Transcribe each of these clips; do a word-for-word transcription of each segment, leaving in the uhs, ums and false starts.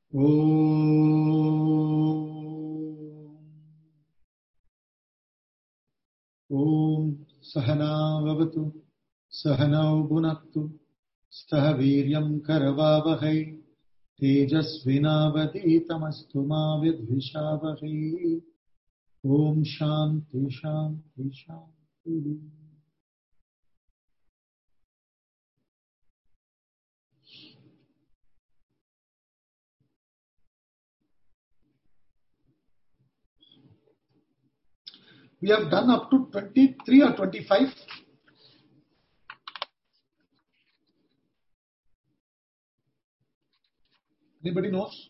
Om Sahana Vavatu Sahanau Bhunaktu Sah Viryam Karavavahai Tejasvinavaditamastu ma vidvishavahai. Om Shanti Shanti Shanti. We have done up to twenty-three or twenty-five. Anybody knows?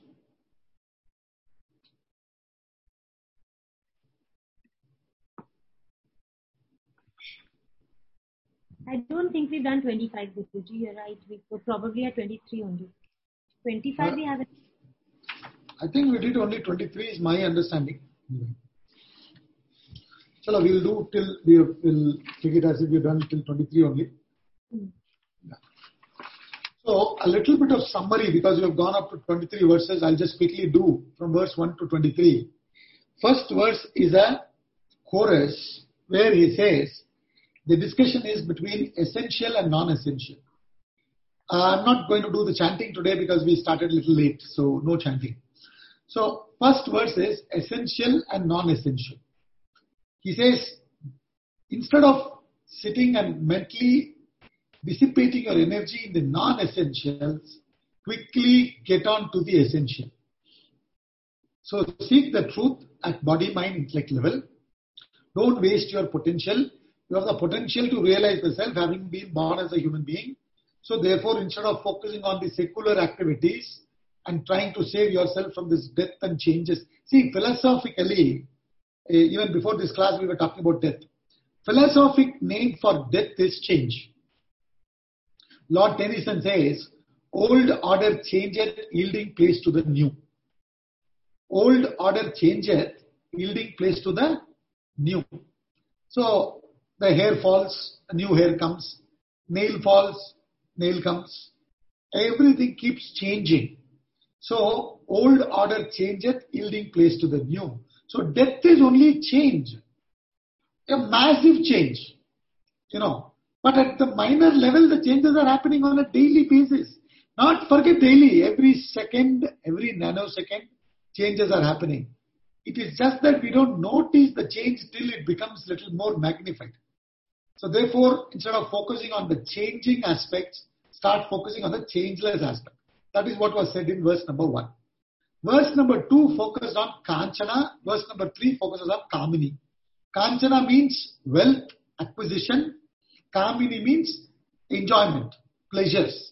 I don't think we've done twenty-five, Guruji. You're right. We were probably at twenty-three only. twenty-five uh, we haven't. I think we did only twenty-three is my understanding. Mm-hmm. So we'll do till we will take it as if we've done till twenty-three only. Mm. Yeah. So a little bit of summary, because we have gone up to twenty-three verses. I'll just quickly do from verse one to twenty-three. First verse is a chorus where he says the discussion is between essential and non-essential. Uh, I'm not going to do the chanting today because we started a little late, so no chanting. So first verse is essential and non-essential. He says, instead of sitting and mentally dissipating your energy in the non-essentials, quickly get on to the essential. So seek the truth at body, mind, intellect level. Don't waste your potential. You have the potential to realize the self, having been born as a human being. So therefore, instead of focusing on the secular activities and trying to save yourself from this death and changes. See, philosophically, even before this class, we were talking about death. Philosophic name for death is change. Lord Tennyson says, old order changeth, yielding place to the new. Old order changeth, yielding place to the new. So, the hair falls, a new hair comes. Nail falls, nail comes. Everything keeps changing. So, old order changeth, yielding place to the new. So death is only change, a massive change, you know. But at the minor level, the changes are happening on a daily basis. Not forget daily, every second, every nanosecond, changes are happening. It is just that we don't notice the change till it becomes a little more magnified. So therefore, instead of focusing on the changing aspects, start focusing on the changeless aspect. That is what was said in verse number one. Verse number two focuses on Kanchana. Verse number three focuses on Kamini. Kanchana means wealth, acquisition. Kamini means enjoyment, pleasures.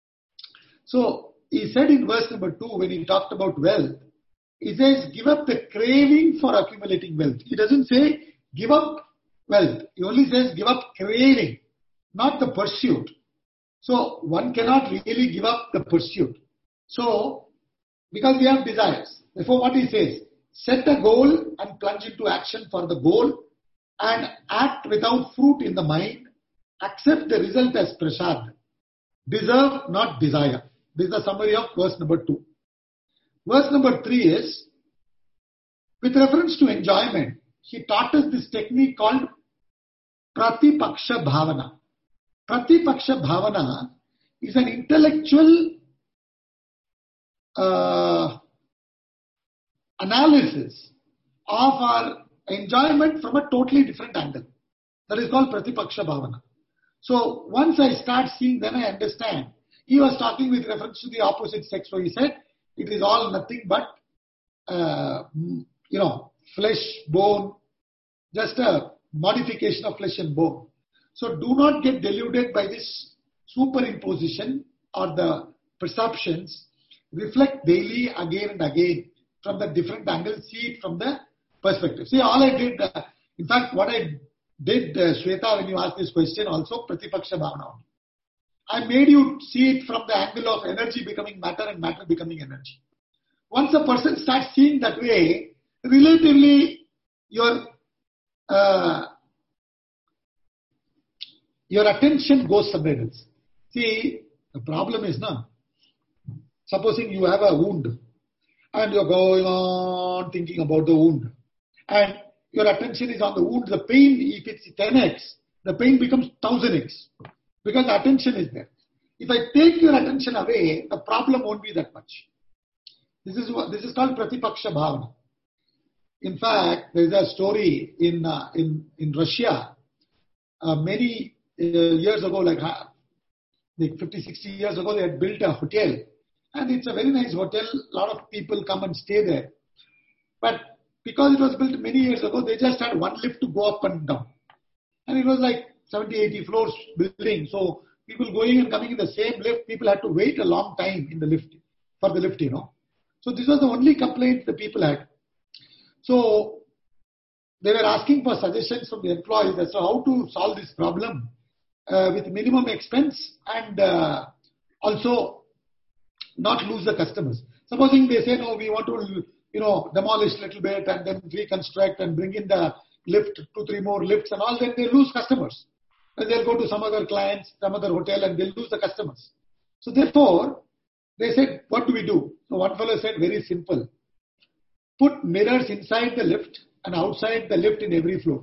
So he said in verse number two, when he talked about wealth, he says, give up the craving for accumulating wealth. He doesn't say, give up wealth. He only says, give up craving, not the pursuit. So one cannot really give up the pursuit. So, because we have desires. Therefore, what he says, set a goal and plunge into action for the goal and act without fruit in the mind. Accept the result as prasad. Deserve, not desire. This is the summary of verse number two. Verse number three is, with reference to enjoyment, he taught us this technique called Pratipaksha Bhavana. Pratipaksha Bhavana is an intellectual uh, analysis of our enjoyment from a totally different angle. That is called Pratipaksha Bhavana. So once I start seeing, then I understand. He was talking with reference to the opposite sex, so he said, it is all nothing but, uh, you know, flesh, bone, just a modification of flesh and bone. So do not get deluded by this superimposition or the perceptions. Reflect daily again and again from the different angles, see it from the perspective. See, all I did, uh, in fact, what I did, uh, Shweta, when you asked this question, also Pratipaksha Bhavana. I made you see it from the angle of energy becoming matter and matter becoming energy. Once a person starts seeing that way, relatively your uh, your attention goes somewhere else. See, the problem is now, supposing you have a wound and you're going on thinking about the wound. And your attention is on the wound. The pain, if it's ten x, the pain becomes one thousand x because the attention is there. If I take your attention away, the problem won't be that much. This is what this is called Pratipaksha Bhavana. In fact, there is a story in uh, in in Russia uh, many uh, years ago, like, uh, like fifty, sixty years ago, they had built a hotel, and it's a very nice hotel. A lot of people come and stay there, but because it was built many years ago, they just had one lift to go up and down, and it was like seventy, eighty floors building. So people going and coming in the same lift, people had to wait a long time in the lift for the lift, you know. So this was the only complaint the people had. So they were asking for suggestions from the employees as to how to solve this problem uh, with minimum expense and uh, also not lose the customers. Supposing they say, no, we want to, you know, demolish a little bit and then reconstruct and bring in the lift, two, three more lifts and all, then they lose customers. And they'll go to some other clients, some other hotel, and they'll lose the customers. So therefore, they said, what do we do? So one fellow said, very simple. Put mirrors inside the lift and outside the lift in every floor.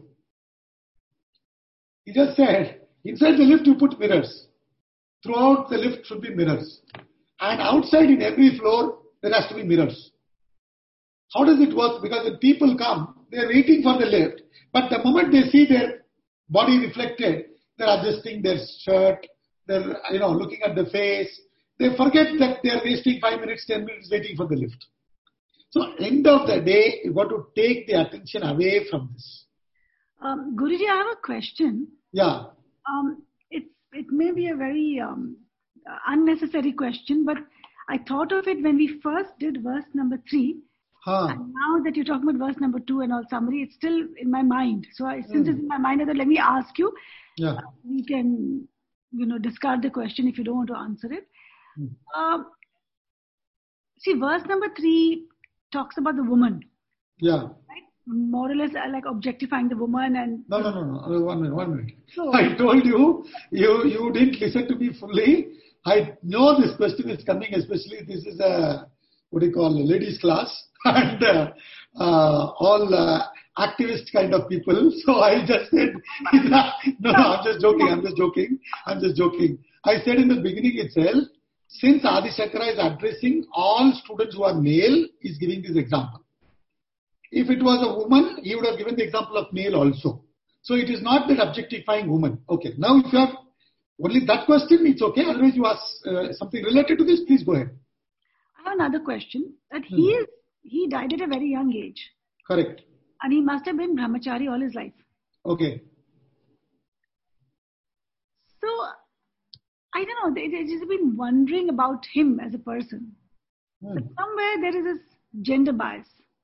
He just said, inside the lift you put mirrors. Throughout the lift should be mirrors. And outside in every floor, there has to be mirrors. How does it work? Because when people come, they are waiting for the lift. But the moment they see their body reflected, they're adjusting their shirt, they're, you know, looking at the face. They forget that they are wasting five minutes, ten minutes waiting for the lift. So end of the day, you've got to take the attention away from this. Um, Guruji, I have a question. Yeah. Um, it, it may be a very um, unnecessary question, but I thought of it when we first did verse number three. Huh. And now that you're talking about verse number two and all summary, it's still in my mind. So I, since mm. it's in my mind, I thought, let me ask you. Yeah. Uh, we can, you know, discard the question if you don't want to answer it. Mm. Um, see, verse number three talks about the woman. Yeah. Right? More or less uh, like objectifying the woman and... No, no, no, no. One minute, one minute. So, I told you, you, you didn't listen to me fully. I know this question is coming, especially this is a, what do you call, a ladies class and uh, uh, all uh, activist kind of people. So I just said, no, no, I'm just joking, I'm just joking, I'm just joking. I said in the beginning itself, since Adi Shankara is addressing all students who are male, he's giving this example. If it was a woman, he would have given the example of male also. So it is not that objectifying woman. Okay, now if you have only that question, it's okay. Otherwise you ask uh, something related to this, please go ahead. I have another question. That he Hmm. is he died at a very young age. Correct. And he must have been brahmachari all his life. Okay. So, I don't know, I just been wondering about him as a person. Hmm. But somewhere there is this gender bias.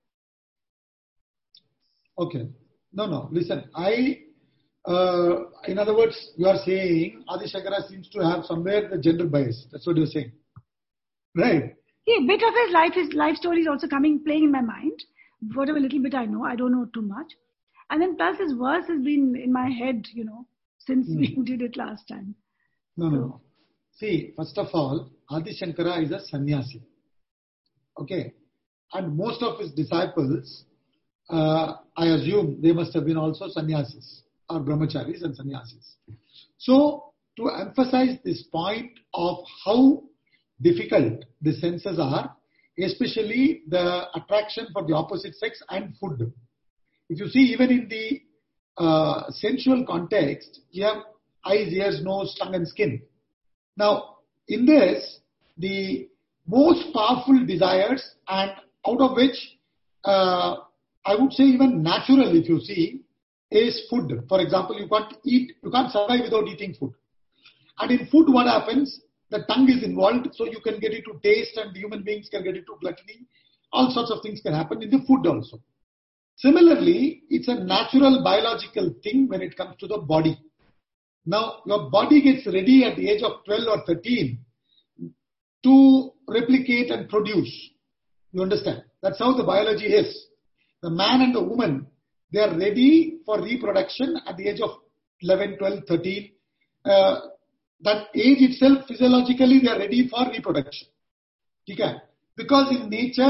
Okay. No, no. Listen, I, uh, in other words, you are saying Adi Shankara seems to have somewhere the gender bias. That's what you're saying. Right. Yeah, a bit of his life, his life story is also coming, playing in my mind. Whatever little bit I know, I don't know too much. And then plus his verse has been in my head, you know, since Hmm. we did it last time. No, no, no. See, first of all, Adi Shankara is a sannyasi. Okay. And most of his disciples, uh, I assume they must have been also sannyasis or brahmacharis and sannyasis. So, to emphasize this point of how difficult the senses are, especially the attraction for the opposite sex and food. If you see, even in the uh, sensual context, you have eyes, ears, nose, tongue and skin. Now, in this, the most powerful desires and out of which uh, I would say even natural, if you see, is food. For example, you can't eat, you can't survive without eating food. And in food, what happens? The tongue is involved, so you can get into taste and human beings can get into gluttony. All sorts of things can happen in the food also. Similarly, it's a natural biological thing when it comes to the body. Now, your body gets ready at the age of twelve or thirteen to replicate and produce. You understand? That's how the biology is. The man and the woman, they are ready for reproduction at the age of eleven, twelve, thirteen. Uh, that age itself, physiologically, they are ready for reproduction. Okay? Because in nature,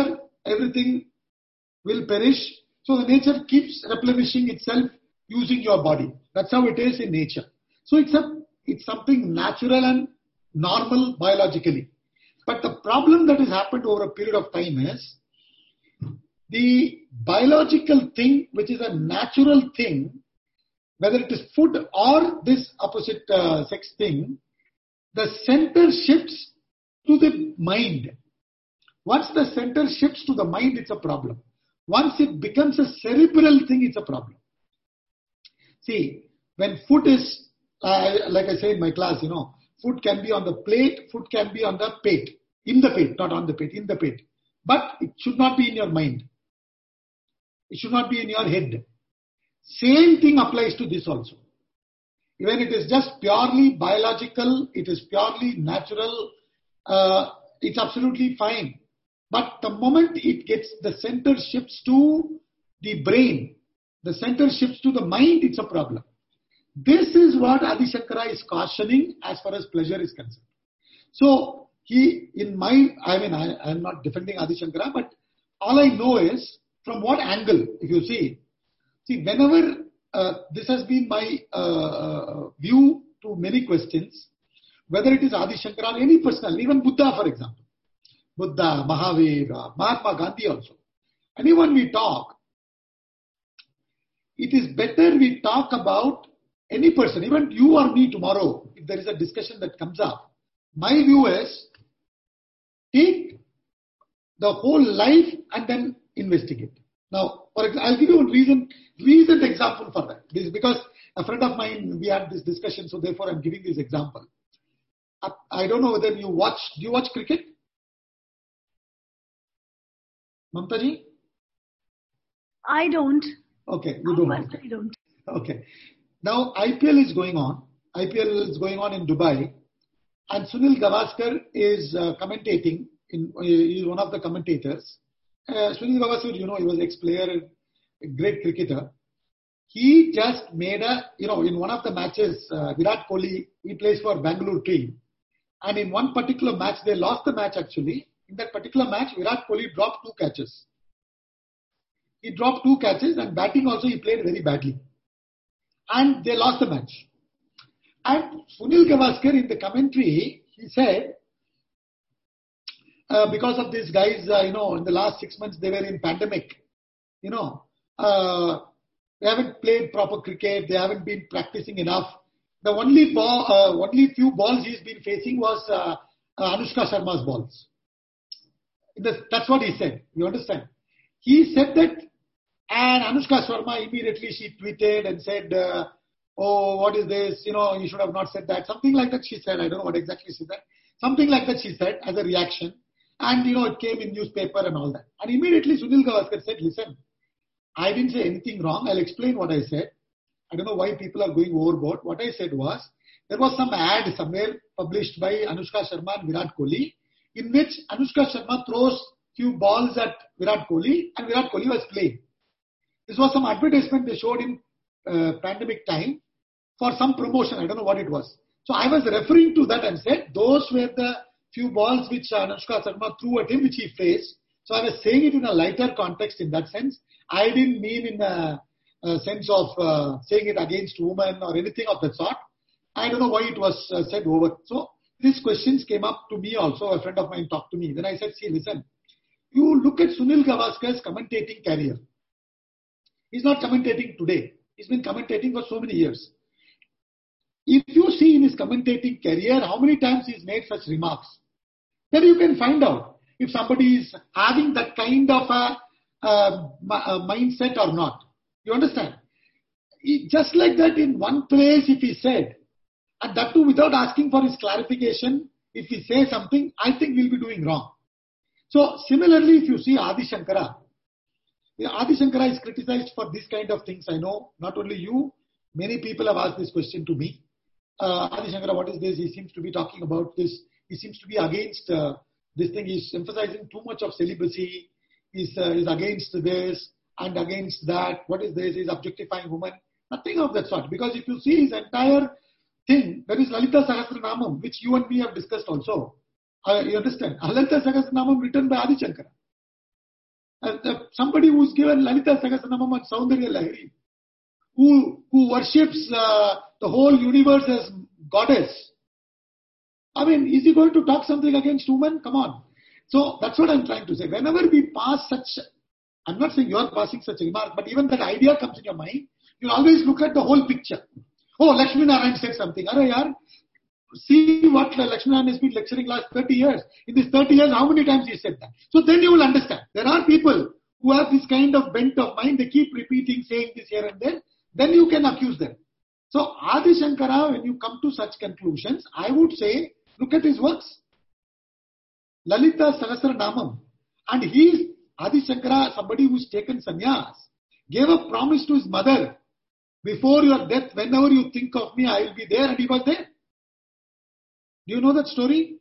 everything will perish. So the nature keeps replenishing itself using your body. That's how it is in nature. So it's a it's something natural and normal biologically. But the problem that has happened over a period of time is the biological thing, which is a natural thing, whether it is food or this opposite uh, sex thing, the center shifts to the mind. Once the center shifts to the mind, it's a problem. Once it becomes a cerebral thing, it's a problem. See, when food is, uh, like I say in my class, you know, food can be on the plate, food can be on the plate, in the plate, not on the plate, in the plate. But it should not be in your mind. It should not be in your head. Same thing applies to this also. When it is just purely biological, it is purely natural, uh, it's absolutely fine. But the moment it gets, the center shifts to the brain, the center shifts to the mind, it's a problem. This is what Adi Shankara is cautioning as far as pleasure is concerned. So, he, in my, I mean, I am not defending Adi Shankara, but all I know is from what angle, if you see, see, whenever uh, this has been my uh, view to many questions, whether it is Adi Shankara or any personal, even Buddha, for example, Buddha, Mahavir, Mahatma Gandhi also. Anyone we talk, it is better we talk about any person, even you or me tomorrow, if there is a discussion that comes up. My view is, take the whole life and then investigate. Now, for example, I'll give you a reason, recent example for that. This is because a friend of mine, we had this discussion, so therefore I'm giving this example. I, I don't know whether you watch, do you watch cricket? Mamta ji? I don't. Okay, you don't. I personally don't. Okay. Now I P L is going on. I P L is going on in Dubai, and Sunil Gavaskar is uh, commentating. In, uh, he is one of the commentators. Uh, Sunil Gavaskar, you know, he was ex-player, a great cricketer. He just made a, you know, in one of the matches, uh, Virat Kohli, he plays for Bangalore team, and in one particular match, they lost the match actually. In that particular match, Virat Kohli dropped two catches. He dropped two catches, and batting also he played very badly. And they lost the match. And Sunil Gavaskar in the commentary, he said, uh, because of these guys, uh, you know, in the last six months they were in pandemic, you know, uh, they haven't played proper cricket, they haven't been practicing enough. The only ball, uh, only few balls he's been facing was uh, uh, Anushka Sharma's balls. That's what he said. You understand? He said that, and Anushka Sharma immediately she tweeted and said, uh, "Oh, what is this? You know, you should have not said that." Something like that she said. I don't know what exactly she said. Something like that she said as a reaction, and you know, it came in newspaper and all that. And immediately Sunil Gavaskar said, "Listen, I didn't say anything wrong. I'll explain what I said. I don't know why people are going overboard. What I said was there was some ad somewhere published by Anushka Sharma and Virat Kohli, in which Anushka Sharma throws few balls at Virat Kohli and Virat Kohli was playing. This was some advertisement they showed in uh, pandemic time for some promotion. I don't know what it was. So I was referring to that and said those were the few balls which Anushka Sharma threw at him which he faced. So I was saying it in a lighter context in that sense. I didn't mean in a, a sense of uh, saying it against women or anything of that sort. I don't know why it was uh, said over. So these questions came up to me also. A friend of mine talked to me. Then I said, see, listen, you look at Sunil Gavaskar's commentating career. He's not commentating today. He's been commentating for so many years. If you see in his commentating career how many times he's made such remarks, then you can find out if somebody is having that kind of a, a, a mindset or not. You understand? He, just like that in one place if he said, and that too without asking for his clarification, if he says something, I think we'll be doing wrong. So similarly, if you see Adi Shankara, Adi Shankara is criticized for this kind of things. I know, not only you, many people have asked this question to me. Uh, Adi Shankara, what is this? He seems to be talking about this. He seems to be against uh, this thing. He's emphasizing too much of celibacy. He's, uh, he's against this and against that. What is this? He's objectifying women. Nothing of that sort. Because if you see his entire thing, there is Lalita Sahasranamam, which you and me have discussed also. Uh, you understand? Lalita Sahasranamam written by Adi Shankara. Uh, the, somebody who's given Lalita Sahasranamam and Saundarya Lahiri, who, who worships uh, the whole universe as goddess. I mean, is he going to talk something against women? Come on. So that's what I'm trying to say. Whenever we pass such, I'm not saying you're passing such a remark, but even that idea comes in your mind, you always look at the whole picture. Oh, Lakshmi Narayan said something. Arre yaar, see what Lakshmi Narayan has been lecturing last thirty years. In these thirty years, how many times he said that? So then you will understand. There are people who have this kind of bent of mind. They keep repeating, saying this here and there. Then you can accuse them. So Adi Shankara, when you come to such conclusions, I would say, look at his works. Lalita Sahasranamam. And he is, Adi Shankara, somebody who's taken sannyas, gave a promise to his mother, before your death, whenever you think of me, I will be there, and he was there. Do you know that story?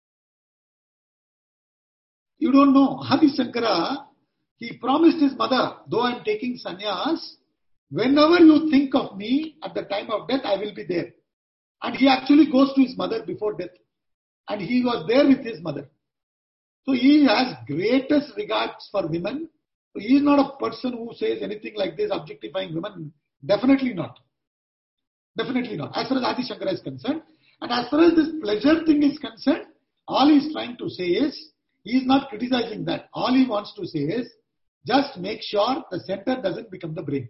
You don't know. Adi Shankara, he promised his mother, though I am taking sannyas, whenever you think of me at the time of death, I will be there. And he actually goes to his mother before death. And he was there with his mother. So he has greatest regards for women. So he is not a person who says anything like this, objectifying women. Definitely not. Definitely not. As far as Adi Shankara is concerned. And as far as this pleasure thing is concerned, all he is trying to say is, he is not criticizing that. All he wants to say is, just make sure the center doesn't become the brain.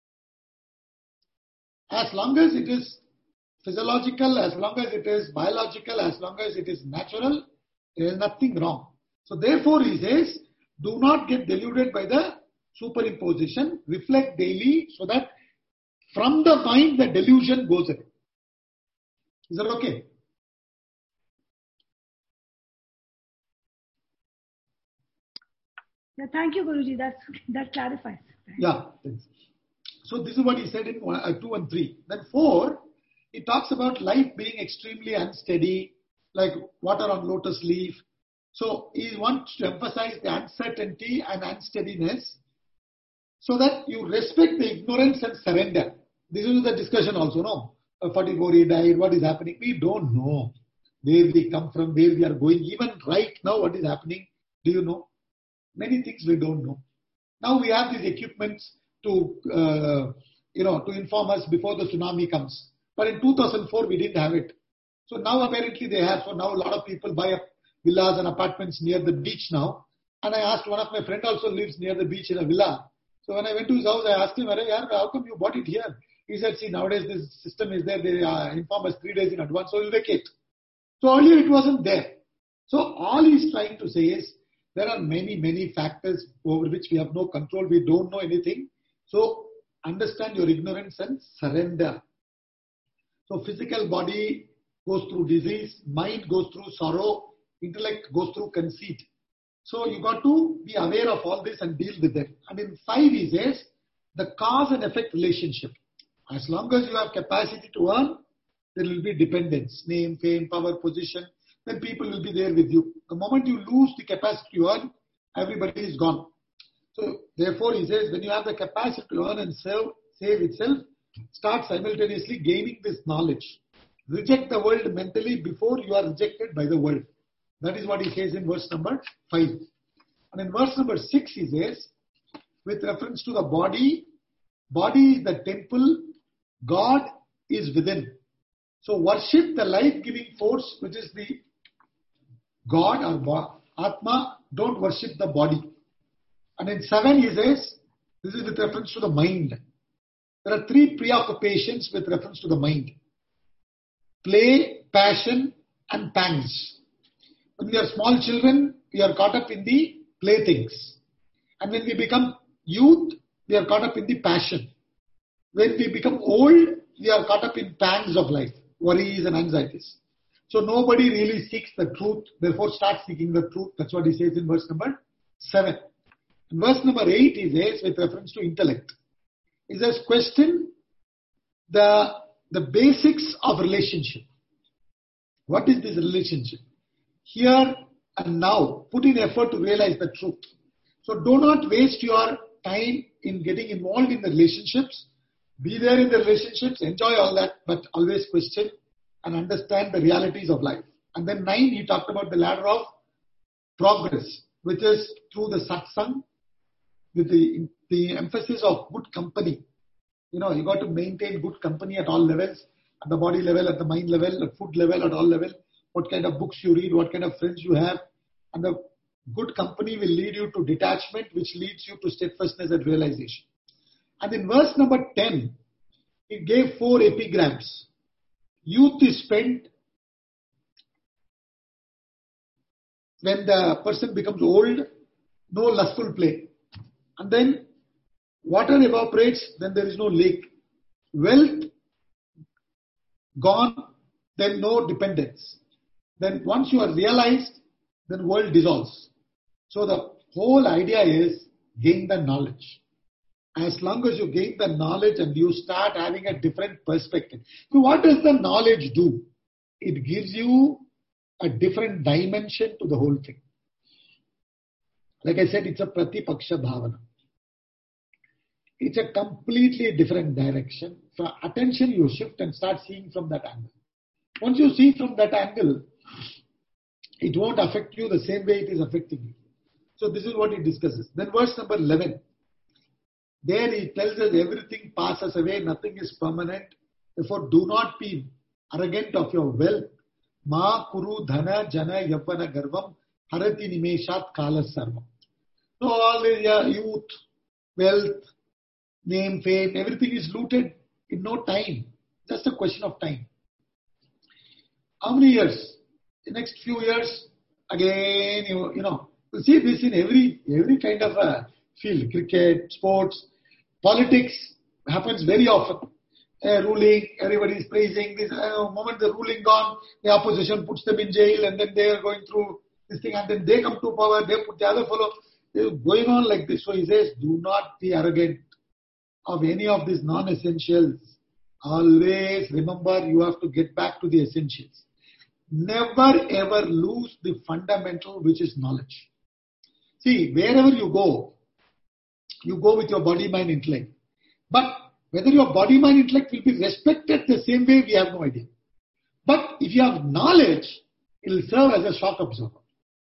As long as it is physiological, as long as it is biological, as long as it is natural, there is nothing wrong. So therefore he says, do not get deluded by the superimposition, reflect daily so that from the mind the delusion goes away. Is that okay? Yeah, thank you, Guruji. That's, that clarifies. Yeah. Thanks. So this is what he said in one, uh, two and three. Then four, he talks about life being extremely unsteady, like water on lotus leaf. So he wants to emphasize the uncertainty and unsteadiness so that you respect the ignorance and surrender. This is the discussion also, no? forty-four he died, what is happening? We don't know where we come from, where we are going. Even right now, what is happening? Do you know? Many things we don't know. Now we have these equipments to, uh, you know, to inform us before the tsunami comes. But in two thousand four, we didn't have it. So now apparently they have. So now a lot of people buy up villas and apartments near the beach now. And I asked one of my friends also lives near the beach in a villa. So when I went to his house, I asked him, how come you bought it here? He said, see, nowadays this system is there. They uh, inform us three days in advance, so we'll vacate. So earlier it wasn't there. So all he's trying to say is, there are many, many factors over which we have no control. We don't know anything. So understand your ignorance and surrender. So physical body goes through disease, mind goes through sorrow, intellect goes through conceit. So you got to be aware of all this and deal with them. And in five he says, the cause and effect relationship. As long as you have capacity to earn, there will be dependence, name, fame, power, position. Then people will be there with you. The moment you lose the capacity to earn, everybody is gone. So therefore he says, when you have the capacity to earn and serve, save itself, start simultaneously gaining this knowledge. Reject the world mentally before you are rejected by the world. That is what he says in verse number five. And in verse number six he says, with reference to the body, body is the temple, God is within. So worship the life-giving force, which is the God or Atma. Don't worship the body. And in seven he says, this is with reference to the mind. There are three preoccupations with reference to the mind. Play, passion and pangs. When we are small children, we are caught up in the playthings. And when we become youth, we are caught up in the passion. When we become old, we are caught up in pangs of life, worries and anxieties. So nobody really seeks the truth, therefore start seeking the truth. That's what he says in verse number seven. In verse number eight he says, with reference to intellect, he says, question the, the basics of relationship. What is this relationship? Here and now, put in effort to realize the truth. So do not waste your time in getting involved in the relationships. Be there in the relationships, enjoy all that, but always question and understand the realities of life. And then nine, he talked about the ladder of progress, which is through the satsang, with the, the emphasis of good company. You know, you got to maintain good company at all levels, at the body level, at the mind level, at food level, at all level. What kind of books you read, what kind of friends you have. And the good company will lead you to detachment, which leads you to steadfastness and realization. And in verse number ten, it gave four epigrams. Youth is spent when the person becomes old, no lustful play. And then water evaporates, then there is no lake. Wealth gone, then no dependence. Then once you are realized, then world dissolves. So the whole idea is gain the knowledge. As long as you gain the knowledge and you start having a different perspective. So what does the knowledge do? It gives you a different dimension to the whole thing. Like I said, it's a pratipaksha bhavana. It's a completely different direction. For attention, you shift and start seeing from that angle. Once you see from that angle, it won't affect you the same way it is affecting you. So this is what he discusses. Then verse number eleven. There he tells us everything passes away, nothing is permanent. Therefore, do not be arrogant of your wealth. Ma kuru dhana jana yavana garvam harati nimeshat kala sarvam. So all the uh, youth, wealth, name, fame, everything is looted in no time. Just a question of time. How many years? The next few years, again, you, you know, you see this in every every kind of a field. Cricket, sports, politics happens very often. Uh, ruling, everybody is praising this. Uh, moment the ruling gone, the opposition puts them in jail, and then they are going through this thing, and then they come to power, they put the other fellow. They're going on like this. So he says, do not be arrogant of any of these non-essentials. Always remember you have to get back to the essentials. Never ever lose the fundamental, which is knowledge. See, wherever you go, you go with your body, mind, intellect. But whether your body, mind, intellect will be respected the same way, we have no idea. But if you have knowledge, it will serve as a shock absorber.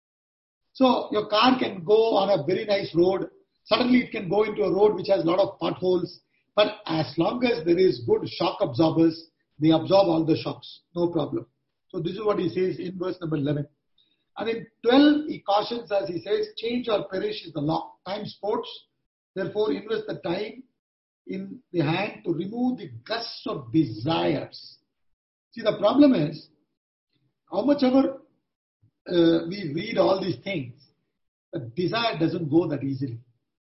So your car can go on a very nice road. Suddenly it can go into a road which has a lot of potholes. But as long as there is good shock absorbers, they absorb all the shocks. No problem. So this is what he says in verse number eleven. And in twelve, he cautions us, he says, change or perish is the law. Time sports. Therefore, invest the time in the hand to remove the gusts of desires. See, the problem is, how much ever uh, we read all these things, the desire doesn't go that easily.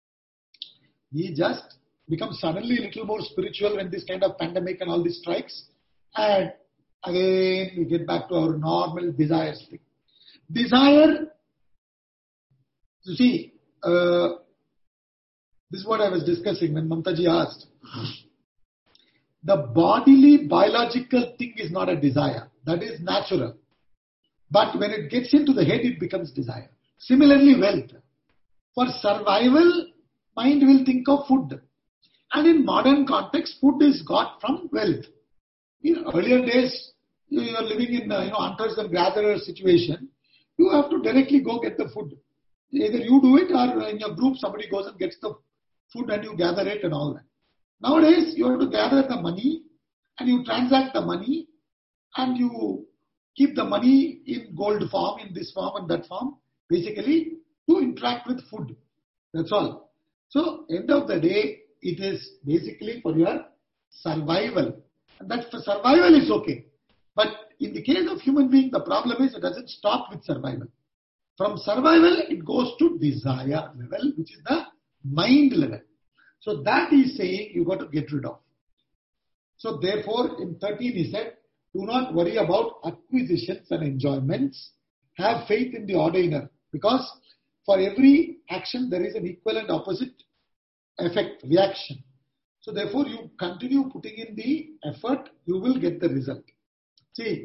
We just become suddenly a little more spiritual when this kind of pandemic and all this strikes, and again we get back to our normal desires thing. Desire, you see, uh, this is what I was discussing when Mamtaji asked. The bodily, biological thing is not a desire. That is natural. But when it gets into the head, it becomes desire. Similarly, wealth. For survival, mind will think of food. And in modern context, food is got from wealth. In earlier days, you are living in uh, you know, hunters and gatherers situation. You have to directly go get the food. Either you do it or in your group somebody goes and gets the food and you gather it and all that. Nowadays, you have to gather the money and you transact the money and you keep the money in gold form, in this form and that form, basically to interact with food. That's all. So, end of the day, it is basically for your survival. And that for survival is okay. But in the case of human being, the problem is it doesn't stop with survival. From survival, it goes to desire level, which is the mind level. So that is saying you got to get rid of. So therefore, in thirteen he said, do not worry about acquisitions and enjoyments. Have faith in the ordainer. Because for every action, there is an equal and opposite effect, reaction. So therefore, you continue putting in the effort, you will get the result. See,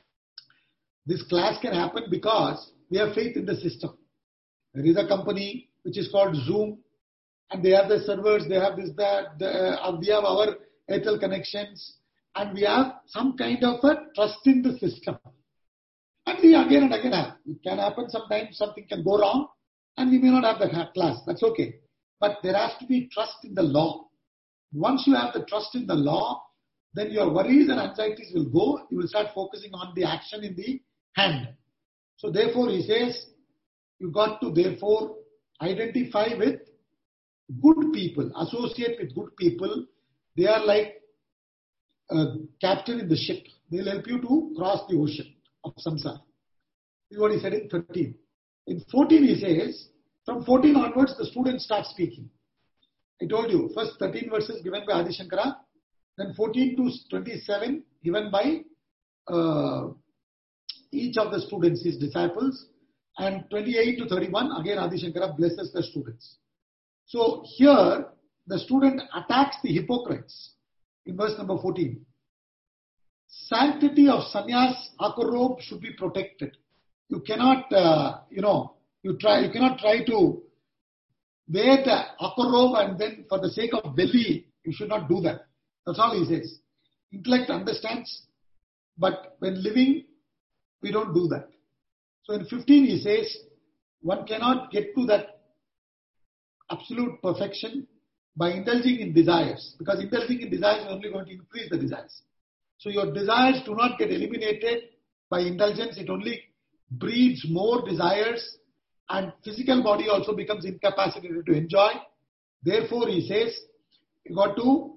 this class can happen because we have faith in the system. There is a company which is called Zoom, and they have the servers, they have this, that, the, uh, we have our Airtel connections, and we have some kind of a trust in the system. And we again and again have. It can happen sometimes, something can go wrong, and we may not have the class. That's okay. but there has to be trust in the law. Once you have the trust in the law, then your worries and anxieties will go. You will start focusing on the action in the hand. So therefore, he says, you got to therefore identify with good people, associate with good people. They are like a captain in the ship. They will help you to cross the ocean of samsara. This is what he said in thirteen. In fourteen, he says, from fourteen onwards, the students start speaking. I told you, first thirteen verses given by Adi Shankara, then fourteen to twenty-seven given by uh, each of the students, his disciples, and twenty-eight to thirty-one, again Adi Shankara blesses the students. So here, the student attacks the hypocrites in verse number fourteen. Sanctity of sannyas, akur robe should be protected. You cannot, uh, you know, you try, you cannot try to wear the akur robe and then for the sake of belly, you should not do that. That's all he says. Intellect understands, but when living, we don't do that. So in fifteen he says, one cannot get to that absolute perfection by indulging in desires, because indulging in desires is only going to increase the desires. So your desires do not get eliminated by indulgence, it only breeds more desires, and physical body also becomes incapacitated to enjoy. Therefore, he says, you got to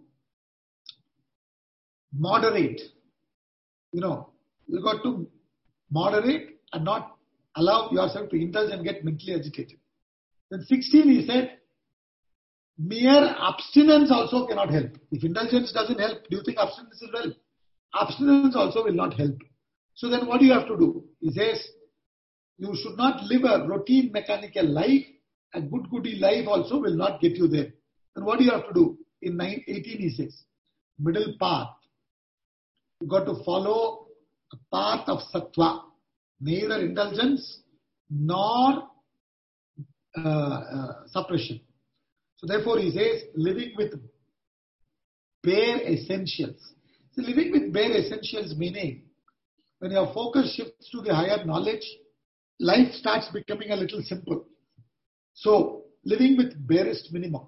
moderate. You know, you got to moderate and not allow yourself to indulge and get mentally agitated. Then sixteen, he said, mere abstinence also cannot help. If indulgence doesn't help, do you think abstinence will help? Abstinence also will not help. So then what do you have to do? He says, you should not live a routine mechanical life. A good goody life also will not get you there. Then what do you have to do? In eighteen he says, middle path. You got to follow a path of sattva. Neither indulgence nor uh, uh, suppression. So therefore he says, living with bare essentials. So living with bare essentials meaning, when your focus shifts to the higher knowledge, life starts becoming a little simple. So, living with barest minimum.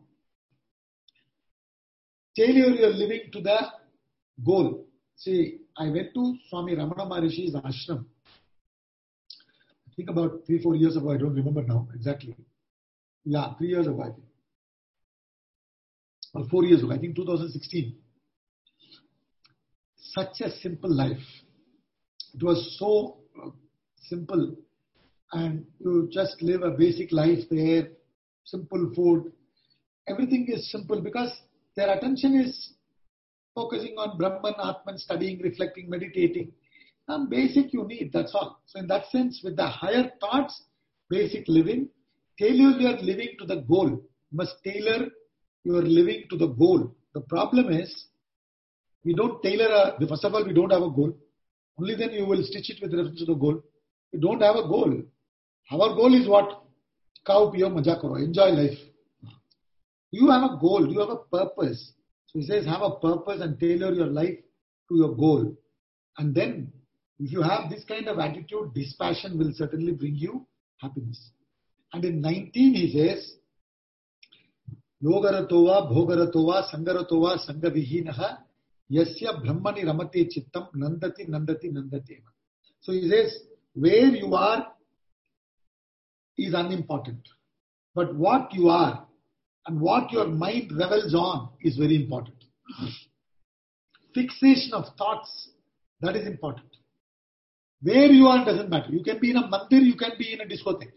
Tailor your living to the goal. See, I went to Swami Ramana Maharishi's ashram. I think about three, four years ago. I don't remember now exactly. Yeah, three years ago, I think. Or four years ago, I think two thousand sixteen. Such a simple life. It was so uh, simple. And you just live a basic life there, simple food. Everything is simple because their attention is focusing on Brahman, Atman, studying, reflecting, meditating. Some basic you need, that's all. So in that sense, with the higher thoughts, basic living, tailor your living to the goal. You must tailor your living to the goal. The problem is, we don't tailor a, first of all, we don't have a goal. Only then you will stitch it with reference to the goal. We don't have a goal. Our goal is what? Khao piyo maja karo. Enjoy life. You have a goal. You have a purpose. So he says have a purpose and tailor your life to your goal. And then if you have this kind of attitude, dispassion will certainly bring you happiness. And in nineteen he says, Yogaratova, Bhogaratova, Sangaratova, Sangavihinaha, Yasya Brahmani Ramate Chittam, Nandati, Nandati, Nandati. So he says, where you are is unimportant. But what you are and what your mind revels on is very important. Fixation of thoughts, that is important. Where you are doesn't matter. You can be in a mandir, you can be in a discotheque.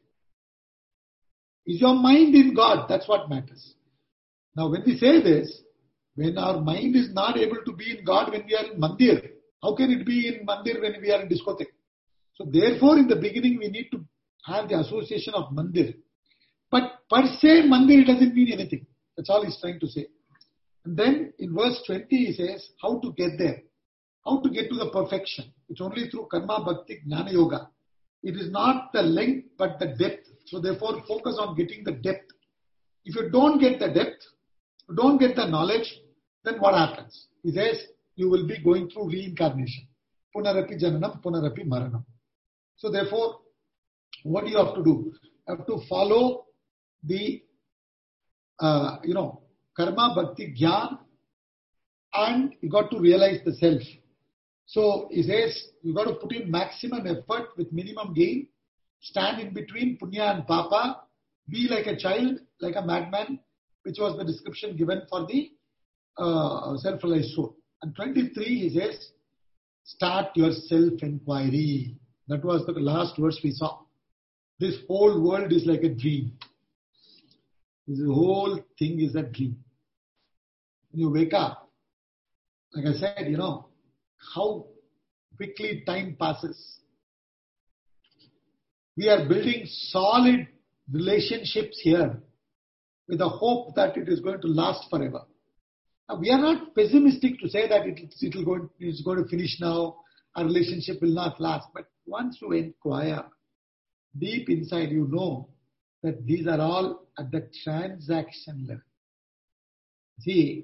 Is your mind in God? That's what matters. Now when we say this, when our mind is not able to be in God when we are in mandir, how can it be in mandir when we are in discotheque? So therefore in the beginning we need to have the association of mandir. But per se mandir doesn't mean anything. That's all he's trying to say. And then in verse twenty he says how to get there. How to get to the perfection. It's only through karma, bhakti, jnana yoga. It is not the length but the depth. So therefore focus on getting the depth. If you don't get the depth, you don't get the knowledge, then what happens? He says you will be going through reincarnation. Punarapi jananam, punarapi maranam. So therefore, what do you have to do? You have to follow the uh, you know, karma, bhakti, jnana, and you got to realize the self. So he says, you got to put in maximum effort with minimum gain, stand in between punya and papa, be like a child, like a madman, which was the description given for the uh, self-realized soul. And twenty-three, he says, start your self-inquiry. That was the last verse we saw. This whole world is like a dream. This whole thing is a dream. When you wake up, like I said, you know, how quickly time passes. We are building solid relationships here with the hope that it is going to last forever. Now, we are not pessimistic to say that it, it will go, it's going to finish now, our relationship will not last. But once you inquire, deep inside you know that these are all at the transaction level. See,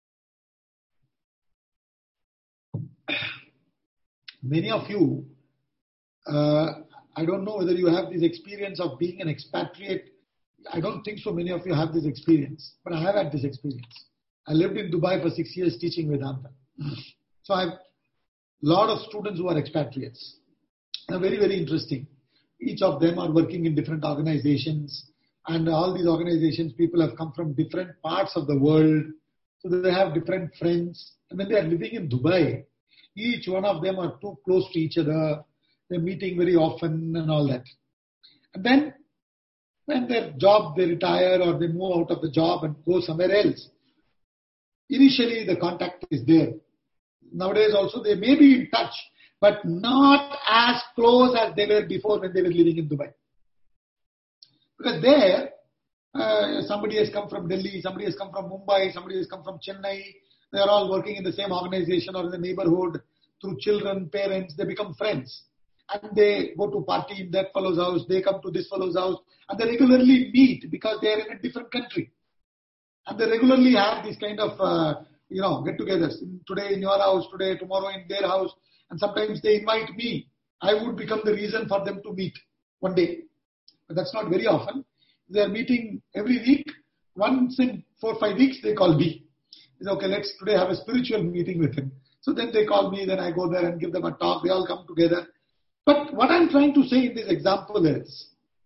many of you, uh, I don't know whether you have this experience of being an expatriate. I don't think so many of you have this experience, but I have had this experience. I lived in Dubai for six years teaching Vedanta. So I have a lot of students who are expatriates. They're very, very interesting. Each of them are working in different organizations, and all these organizations, people have come from different parts of the world. So they have different friends. And when they are living in Dubai, each one of them are too close to each other. They're meeting very often and all that. And then when their job, they retire or they move out of the job and go somewhere else, initially the contact is there. Nowadays also they may be in touch, but not as close as they were before when they were living in Dubai. Because there, uh, somebody has come from Delhi, somebody has come from Mumbai, somebody has come from Chennai. They are all working in the same organization or in the neighborhood. Through children, parents, they become friends. And they go to party in that fellow's house, they come to this fellow's house, and they regularly meet because they are in a different country. And they regularly have these kind of, uh, you know, get-togethers. Today in your house, today, tomorrow in their house. And sometimes they invite me. I would become the reason for them to meet one day. But that's not very often. They are meeting every week. Once in four or five weeks, they call me. They say, okay, let's today have a spiritual meeting with him. So then they call me, then I go there and give them a talk. They all come together. But what I'm trying to say in this example is,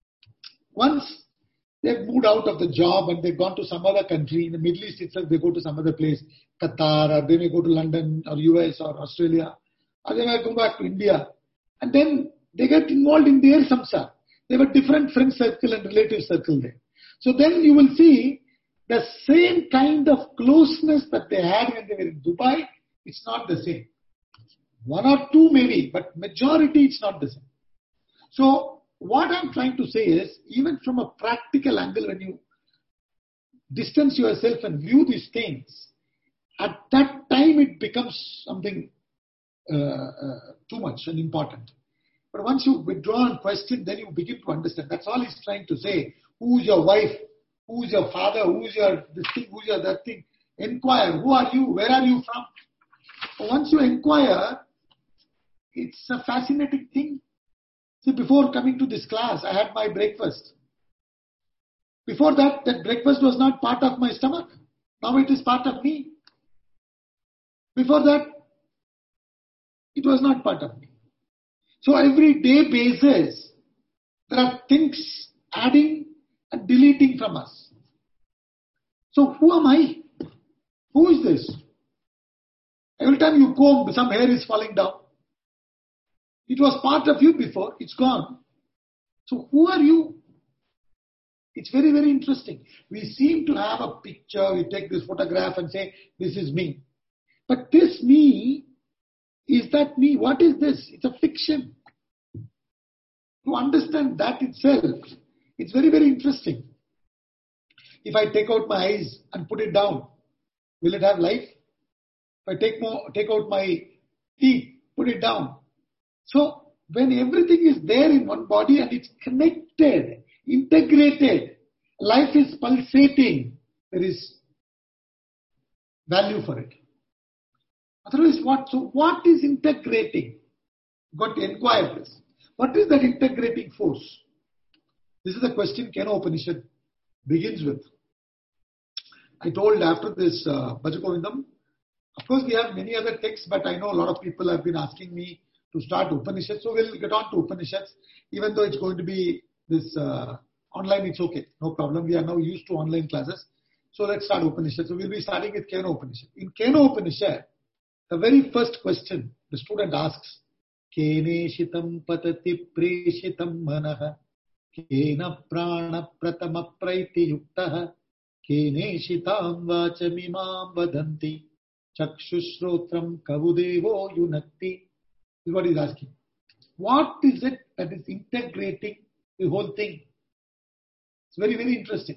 once they've moved out of the job and they've gone to some other country, in the Middle East itself, they go to some other place, Qatar, or they may go to London or U S or Australia, or they may go back to India. And then they get involved in their samsara. They have a different friend circle and relative circle there. So then you will see the same kind of closeness that they had when they were in Dubai, it's not the same. One or two maybe, but majority it's not the same. So what I'm trying to say is, even from a practical angle, when you distance yourself and view these things, at that time it becomes something uh, uh, too much and important. But once you withdraw and question, then you begin to understand. That's all he's trying to say. Who's your wife? Who's your father? Who's your this thing? Who's your that thing? Inquire. Who are you? Where are you from? So once you inquire, it's a fascinating thing. See, before coming to this class, I had my breakfast. Before that, that breakfast was not part of my stomach. Now it is part of me. Before that, it was not part of me. So every day basis, there are things adding and deleting from us. So who am I? Who is this? Every time you comb, some hair is falling down. It was part of you before, it's gone. So who are you? It's very, very interesting. We seem to have a picture, we take this photograph and say, this is me. But this me, is that me? What is this? It's a fiction. To understand that itself, it's very, very interesting. If I take out my eyes and put it down, will it have life? If I take, more, take out my teeth, put it down. So when everything is there in one body and it's connected, integrated, life is pulsating, there is value for it. Otherwise what? So what is integrating? You've got to inquire this. What is that integrating force? This is the question Kena Upanishad begins with. I told after this uh, Bhajagovindam, of course we have many other texts, but I know a lot of people have been asking me to start Upanishads, so we'll get on to Upanishads. Even though it's going to be this uh, online, it's okay, no problem. We are now used to online classes. So let's start Upanishads. So we'll be starting with Kena Upanishad. In Kena Upanishad, the very first question the student asks, Kene shitam patati preshitam manaha, Kena prana pratama praiti yuktaha, Kene shitam vachamimam vadanti, Chakshushrotram kavudevo yunakti. This is what he's asking. What is it that is integrating the whole thing? It's very, very interesting.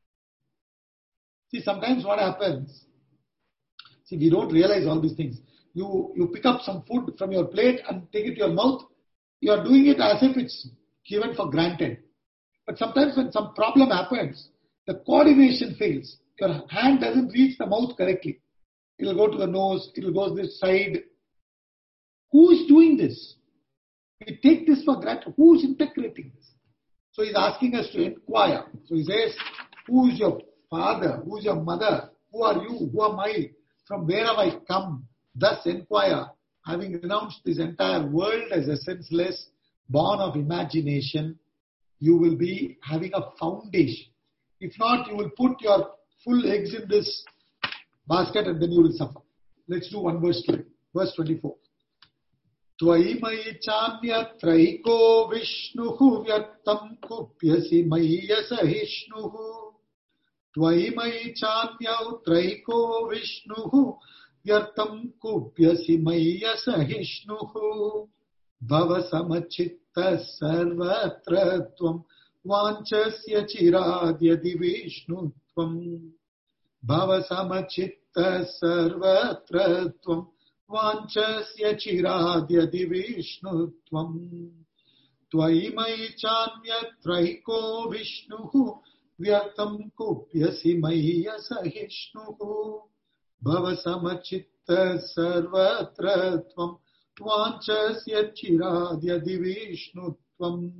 See, sometimes what happens, see, we don't realize all these things. You, you pick up some food from your plate and take it to your mouth. You are doing it as if it's given for granted. But sometimes when some problem happens, the coordination fails. Your hand doesn't reach the mouth correctly. It will go to the nose, it will go to this side. Who is doing this? We take this for granted. Who is integrating this? So he's asking us to inquire. So he says, who is your father? Who is your mother? Who are you? Who am I? From where have I come? Thus inquire, having renounced this entire world as essenceless, born of imagination, you will be having a foundation. If not, you will put your full eggs in this basket and then you will suffer. Let's do one verse today. Verse twenty-four. Tvai mai chanya traiko vishnuhu vyartam kupyasi maya sahishnuhu. Tvai mai chanya traiko vishnuhu vyartam kupyasi maya sahishnuhu. Bhava samachitta sarvatra tvam vanchasya chiradyadi vishnutvam. Bhava samachitta sarvatra tvam vanchasya chiradyadi vishnutvam. Tvai mai chanya traiko vishnuhu vyartam kupyasi maya sahishnuhu. Bhava samachitta sarvatra tvam vanchasya chiradyadi vishnutvam.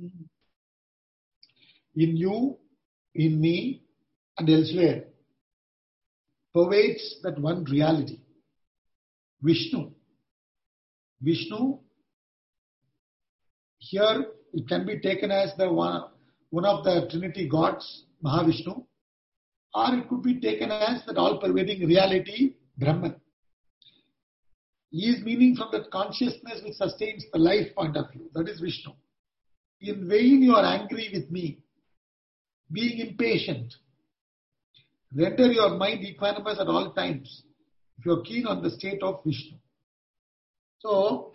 In you, in me, and elsewhere pervades that one reality, Vishnu. Vishnu, here it can be taken as the one, one of the Trinity gods, Mahavishnu, or it could be taken as that all-pervading reality, Brahman. He is meaning from that consciousness which sustains the life point of view. That is Vishnu. In vain you are angry with me, being impatient. Render your mind equanimous at all times if you are keen on the state of Vishnu. So,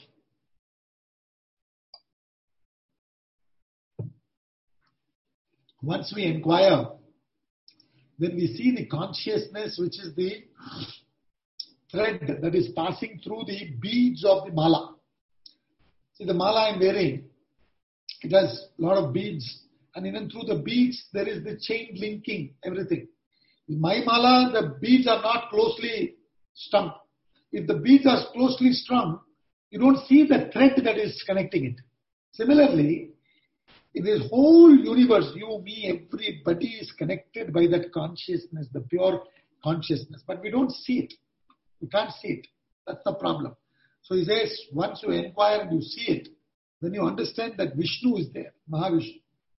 once we inquire, then we see the consciousness which is the thread that is passing through the beads of the mala. See, the mala I am wearing, it has a lot of beads, and even through the beads there is the chain linking everything. In my mala, the beads are not closely strung. If the beads are closely strung, you don't see the thread that is connecting it. Similarly, in this whole universe, you, me, everybody is connected by that consciousness, the pure consciousness. But we don't see it. We can't see it. That's the problem. So he says, once you inquire and you see it, then you understand that Vishnu is there, Mahavishnu.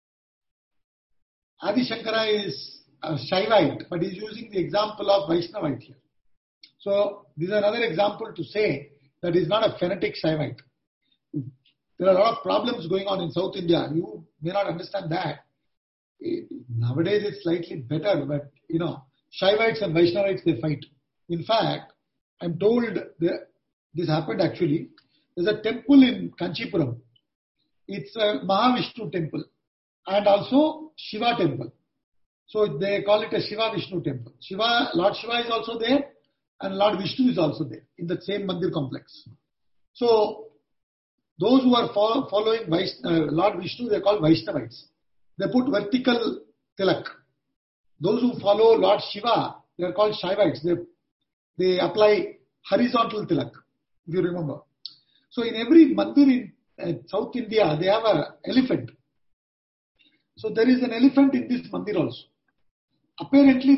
Adi Shankara is a Shaivite, but he's using the example of Vaishnavite here. So this is another example to say that he's not a phonetic Shaivite. There are a lot of problems going on in South India. You may not understand that. Nowadays it's slightly better, but you know, Shaivites and Vaishnavites, they fight. In fact, I'm told that this happened actually. There's a temple in Kanchipuram. It's a Mahavishnu temple and also Shiva temple. So they call it a Shiva Vishnu temple. Shiva, Lord Shiva is also there and Lord Vishnu is also there in the same Mandir complex. So those who are follow, following Vaishna, Lord Vishnu, they are called Vaishnavites. They put vertical tilak. Those who follow Lord Shiva, they are called Shaivites. They, they apply horizontal tilak, if you remember. So in every mandir in uh, South India, they have an elephant. So there is an elephant in this mandir also. Apparently the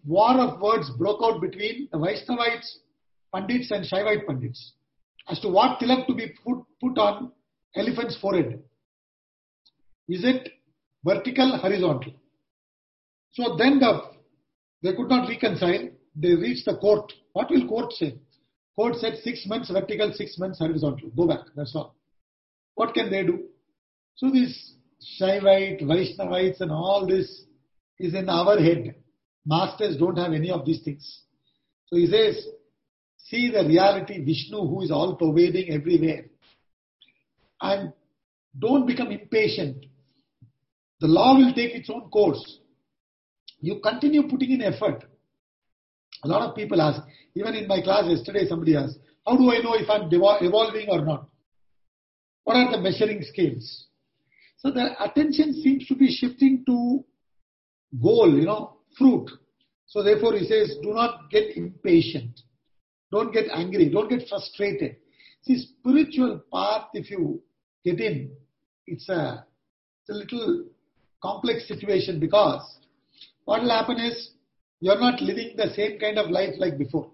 war of words broke out between the Vaishnavites, Pandits and Shaivite Pandits as to what tilak to be put, put on elephant's forehead. Is it vertical, horizontal? So then the, they could not reconcile. They reached the court. What will court say? Court said six months vertical, six months horizontal. Go back. That's all. What can they do? So this Shaivite, Vaishnavites and all this is in our head. Masters don't have any of these things. So he says, see the reality, Vishnu, who is all pervading everywhere. And don't become impatient. The law will take its own course. You continue putting in effort. A lot of people ask, even in my class yesterday somebody asked, how do I know if I'm evolving or not? What are the measuring scales? So the attention seems to be shifting to goal, you know, fruit. So therefore he says, do not get impatient. Don't get angry. Don't get frustrated. See, spiritual path, if you get in, it's a, it's a little complex situation, because what will happen is you're not living the same kind of life like before.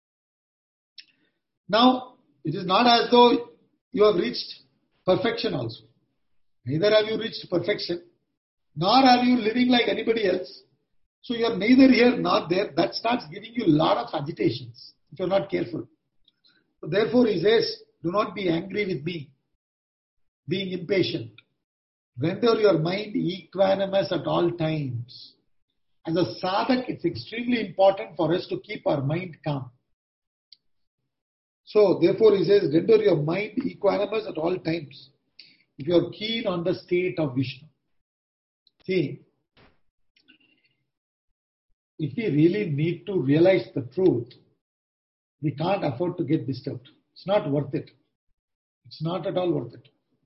Now, it is not as though you have reached perfection also. Neither have you reached perfection, nor are you living like anybody else. So you're neither here nor there. That starts giving you a lot of agitations if you're not careful. So therefore he says, do not be angry with me, being impatient. Render your mind equanimous at all times. As a sadhak, it's extremely important for us to keep our mind calm. So therefore he says, render your mind equanimous at all times. If you are keen on the state of Vishnu. See, if we really need to realize the truth, we can't afford to get disturbed. It's not worth it. It's not at all worth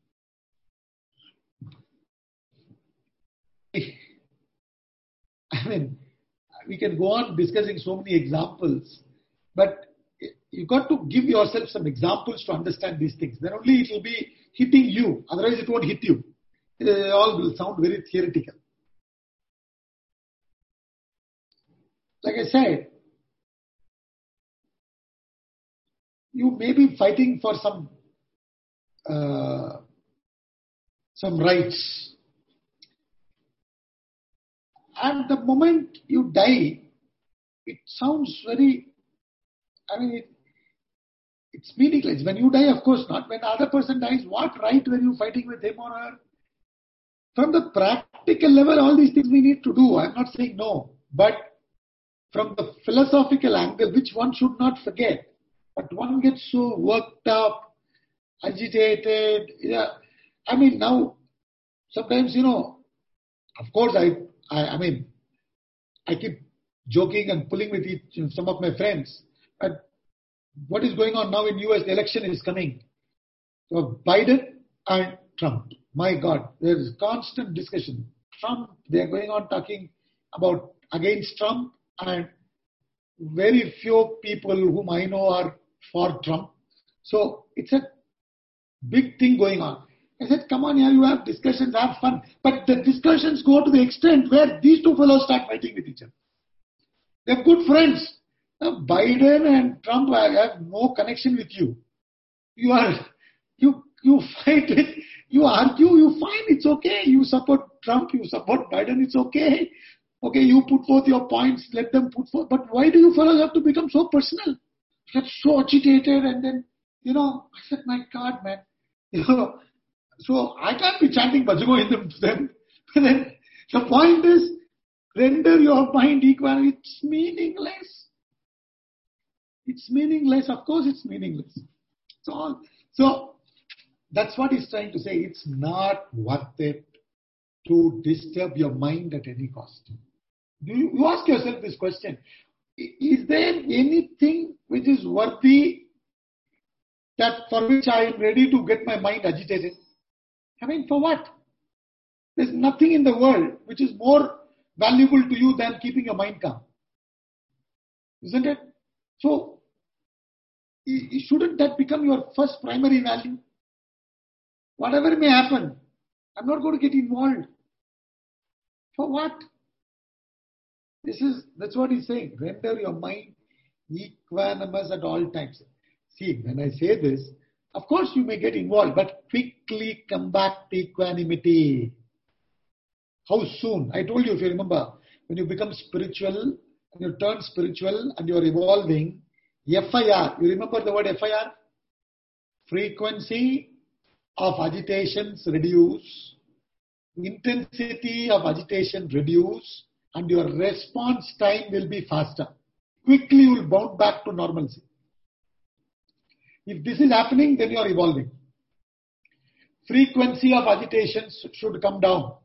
it. I mean, we can go on discussing so many examples, but you've got to give yourself some examples to understand these things. Then only it will be hitting you. Otherwise it won't hit you. It all will sound very theoretical. Like I said, you may be fighting for some uh, some rights. And the moment you die, it sounds very, I mean, it, it's meaningless. When you die, of course not. When the other person dies, what right were you fighting with him or her? From the practical level, all these things we need to do. I'm not saying no. But from the philosophical angle, which one should not forget, but one gets so worked up, agitated. Yeah, I mean, now, sometimes, you know, of course, I, I, I mean, I keep joking and pulling with each, some of my friends. But what is going on now in U S, the election is coming. So Biden and Trump. My God, there is constant discussion. Trump, they are going on talking about against Trump, and very few people whom I know are for Trump. So it's a big thing going on. I said, come on here, you have discussions, have fun. But the discussions go to the extent where these two fellows start fighting with each other. They're good friends. Now, Biden and Trump have no connection with you. You are, you, you fight with, you argue, you find it's okay. You support Trump, you support Biden, it's okay. Okay, you put forth your points, let them put forth. But why do you fellows have to become so personal? Get so agitated, and then, you know, I said, my God, man. You know, so I can't be chanting Bhajago Hindam to them. Then the point is, render your mind equal. It's meaningless. It's meaningless. Of course it's meaningless. So, so that's what he's trying to say. It's not worth it to disturb your mind at any cost. Do you, you ask yourself this question. Is there anything which is worthy that for which I am ready to get my mind agitated? I mean, for what? There's nothing in the world which is more valuable to you than keeping your mind calm. Isn't it? So, shouldn't that become your first primary value? Whatever may happen, I'm not going to get involved. For what? This is, that's what he's saying. Render your mind equanimous at all times. See, when I say this, of course you may get involved, but quickly come back to equanimity. How soon? I told you, if you remember, when you become spiritual, when you turn spiritual and you are evolving, F I R, you remember the word F I R? Frequency of agitations reduce, intensity of agitation reduce, and your response time will be faster. Quickly you will bounce back to normalcy. If this is happening, then you are evolving. Frequency of agitations should come down.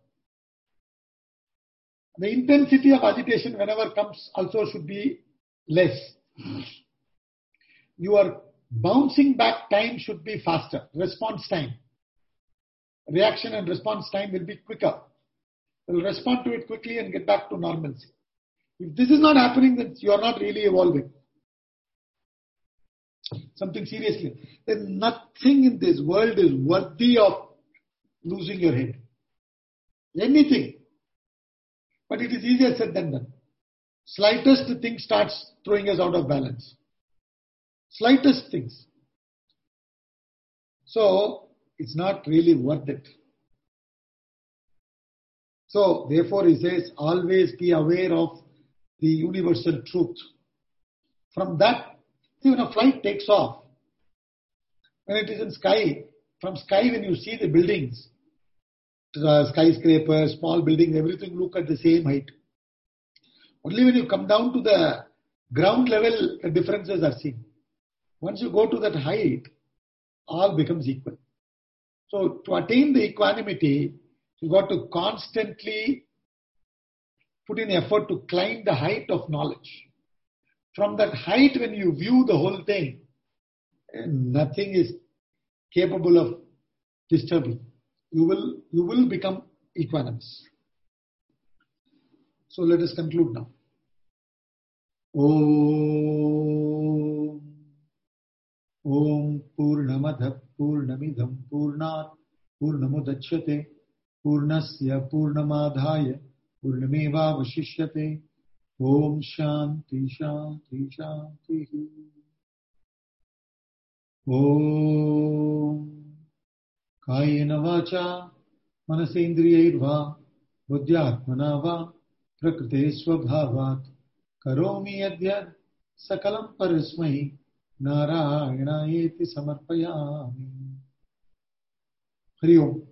The intensity of agitation whenever comes also should be less. Your bouncing back time should be faster. Response time. Reaction and response time will be quicker. You will respond to it quickly and get back to normalcy. If this is not happening, then you are not really evolving. Something seriously. Then nothing in this world is worthy of losing your head. Anything. But it is easier said than done. Slightest thing starts throwing us out of balance. Slightest things. So, it's not really worth it. So, therefore he says, always be aware of the universal truth. From that, see, when a flight takes off, when it is in sky, from sky when you see the buildings, uh, skyscrapers, small buildings, everything look at the same height. Only when you come down to the ground level, the differences are seen. Once you go to that height, all becomes equal. So to attain the equanimity, you got to constantly put in effort to climb the height of knowledge. From that height, when you view the whole thing, nothing is capable of disturbing. You will, you will become equanimous. So let us conclude now. Om Om Purnamada Purnamidam Purnat Purnamudachyate Purnasya Purnamadhaya Purnameva Vashishyate. Om Shanti Shanti Shanti. Om Kayena Vacha Manasendriyairva Buddhyatmana Va Prakrite Swabhavat Karomi Adhyar Sakalam Parismahi Narayana Yeti Samarpayami. Hari Om.